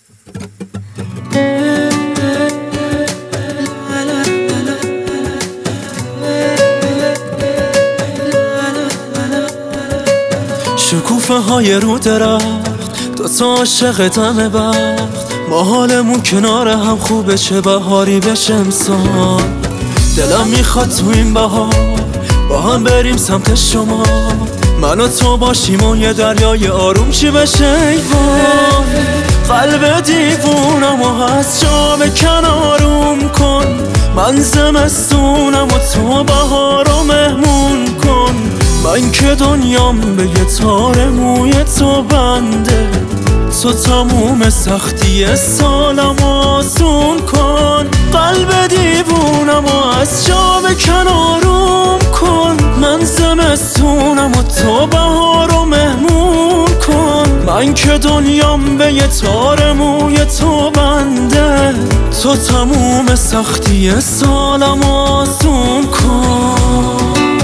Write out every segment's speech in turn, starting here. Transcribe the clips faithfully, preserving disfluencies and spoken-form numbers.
شکوفه های رو درخت، دو تا عاشق دم بخت، ما حالمون کنار هم خوبه چه بهاری بشه امسال. دلم میخواد تو این بهار با هم بریم سمت شما، من و تو باشیم و یه دریای آروم چی بشه ای وای. قلب دیوونم و از جا به کنارم کن، من زمستونم و تو بهارو مهمون کن. من که دنیام به یه تار موی تو بنده، تو تموم سختی سالم آسون کن. قلب دیوونم و از جا به کنارم کن، من زمستونم و تو بهارو مهمون کن. من که دنیام به یه تار موی تو بنده، تو تموم سختی سالم آسون کن.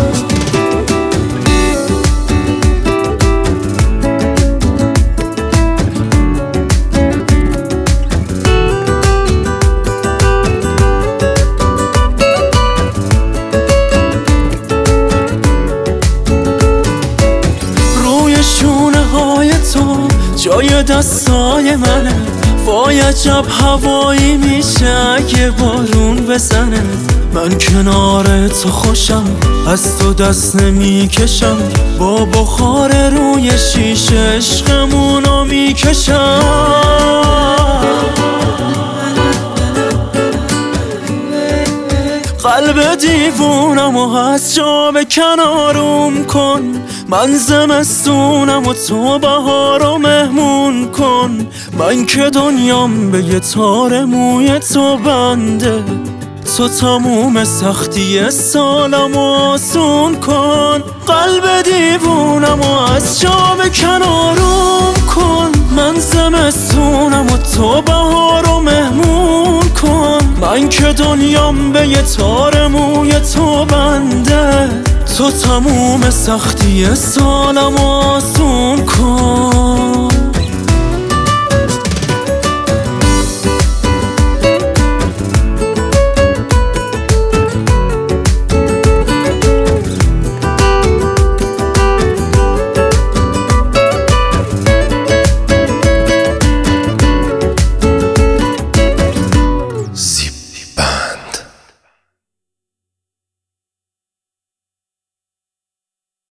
جای دستای منه، وای عجب هوایی میشه اگه بارون بزنه. من کنار تو خوشم، از تو دست نمیکشم، با بخار روی شیشه عشقمونو میکشم. قلب دیوونم و از جا به کنارم کن، من زمستونم و تو بهارو مهمون کن. من که دنیام به یه تار موی تو بنده، تو تموم سختی سالم آسون کن. قلب دیوونم و از جا به کنارم کن، من زمستونم و تو بهارو مهمون کن. من که دنیام به یه تار موی تو بنده، تو تموم سختی سالم آسون